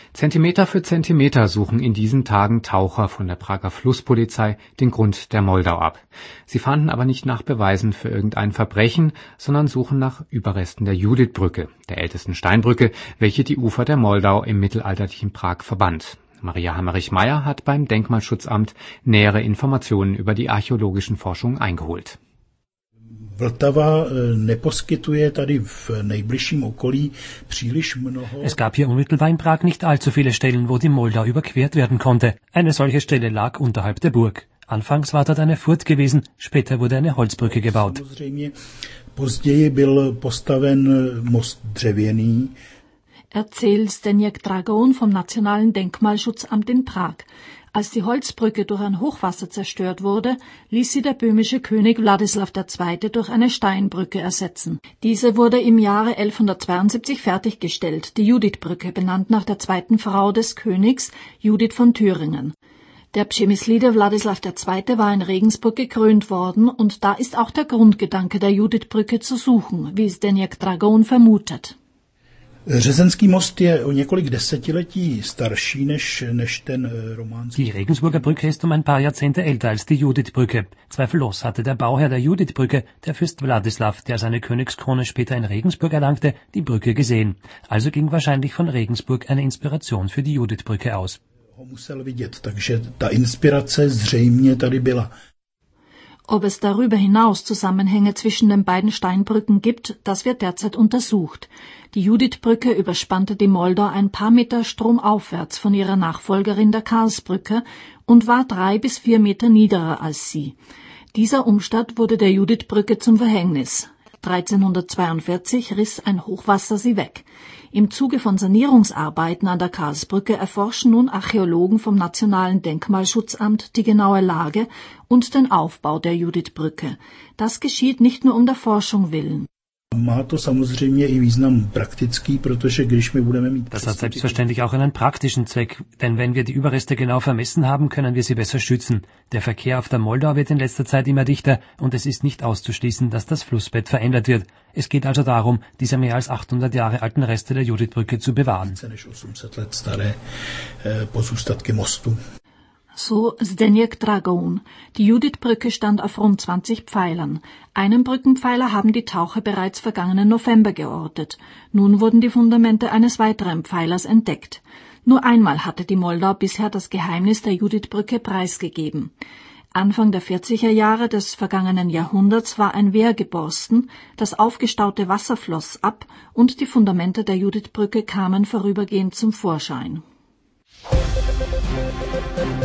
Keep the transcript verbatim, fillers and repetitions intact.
Zentimeter für Zentimeter suchen in diesen Tagen Taucher von der Prager Flusspolizei den Grund der Moldau ab. Sie fahnden aber nicht nach Beweisen für irgendein Verbrechen, sondern suchen nach Überresten der Judithbrücke, der ältesten Steinbrücke, welche die Ufer der Moldau im mittelalterlichen Prag verband. Maria Hammerich-Meyer hat beim Denkmalschutzamt nähere Informationen über die archäologischen Forschungen eingeholt. Es gab hier unmittelbar in Prag nicht allzu viele Stellen, wo die Moldau überquert werden konnte. Eine solche Stelle lag unterhalb der Burg. Anfangs war dort eine Furt gewesen, später wurde eine Holzbrücke gebaut. Erzählt Zdeněk Dragon vom Nationalen Denkmalschutzamt in Prag. Als die Holzbrücke durch ein Hochwasser zerstört wurde, ließ sie der böhmische König Wladislaw der Zweite durch eine Steinbrücke ersetzen. Diese wurde im Jahre elfhundertzweiundsiebzig fertiggestellt, die Judithbrücke, benannt nach der zweiten Frau des Königs, Judith von Thüringen. Der Přemyslide Wladislaw der Zweite war in Regensburg gekrönt worden und da ist auch der Grundgedanke der Judithbrücke zu suchen, wie Zdeněk Dragon vermutet. Řezenský most je o několik desetiletí starší než, než ten románský. Die Regensburger Brücke ist um ein paar Jahrzehnte älter als die Judithbrücke. Zweifellos hatte der Bauherr der Judithbrücke, der Fürst Wladislaw, der seine Königskrone später in Regensburg erlangte, die Brücke gesehen. Also ging wahrscheinlich von Regensburg eine Inspiration für die Judithbrücke aus. Ho musel vidět, takže ta inspirace zřejmě tady byla. Ob es darüber hinaus Zusammenhänge zwischen den beiden Steinbrücken gibt, das wird derzeit untersucht. Die Judithbrücke überspannte die Moldau ein paar Meter stromaufwärts von ihrer Nachfolgerin der Karlsbrücke und war drei bis vier Meter niederer als sie. Dieser Umstand wurde der Judithbrücke zum Verhängnis. dreizehnhundertzweiundvierzig riss ein Hochwasser sie weg. Im Zuge von Sanierungsarbeiten an der Karlsbrücke erforschen nun Archäologen vom Nationalen Denkmalschutzamt die genaue Lage und den Aufbau der Judithbrücke. Das geschieht nicht nur um der Forschung willen. Das hat selbstverständlich auch einen praktischen Zweck, denn wenn wir die Überreste genau vermessen haben, können wir sie besser schützen. Der Verkehr auf der Moldau wird in letzter Zeit immer dichter und es ist nicht auszuschließen, dass das Flussbett verändert wird. Es geht also darum, diese mehr als achthundert Jahre alten Reste der Judithbrücke zu bewahren. So Zdeněk Dragon. Die Judithbrücke stand auf rund zwanzig Pfeilern. Einen Brückenpfeiler haben die Taucher bereits vergangenen November geortet. Nun wurden die Fundamente eines weiteren Pfeilers entdeckt. Nur einmal hatte die Moldau bisher das Geheimnis der Judithbrücke preisgegeben. Anfang der vierziger Jahre des vergangenen Jahrhunderts war ein Wehr geborsten, das aufgestaute Wasser floss ab und die Fundamente der Judithbrücke kamen vorübergehend zum Vorschein.